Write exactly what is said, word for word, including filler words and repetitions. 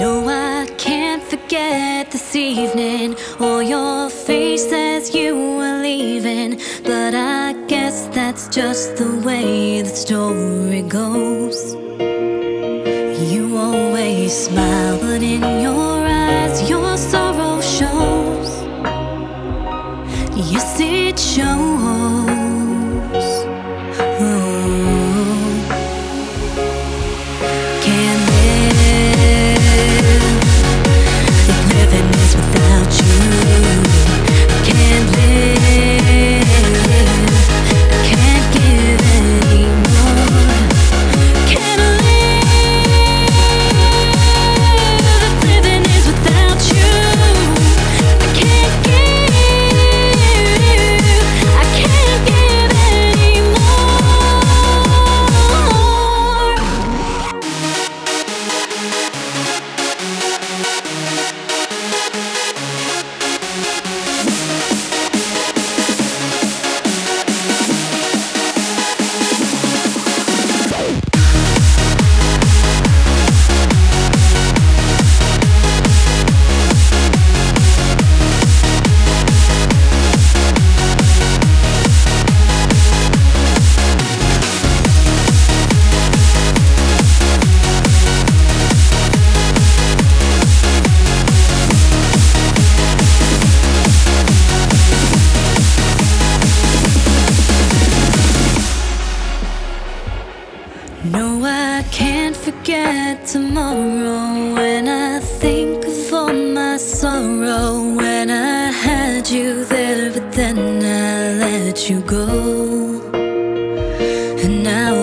No, I can't forget this evening or your face as you were leaving. But I guess that's just the way the story goes. You always smile, but in your eyes your sorrow shows. Yes, it shows. No, I can't forget tomorrow when I think of all my sorrow. When I had you there, but then I let you go. And now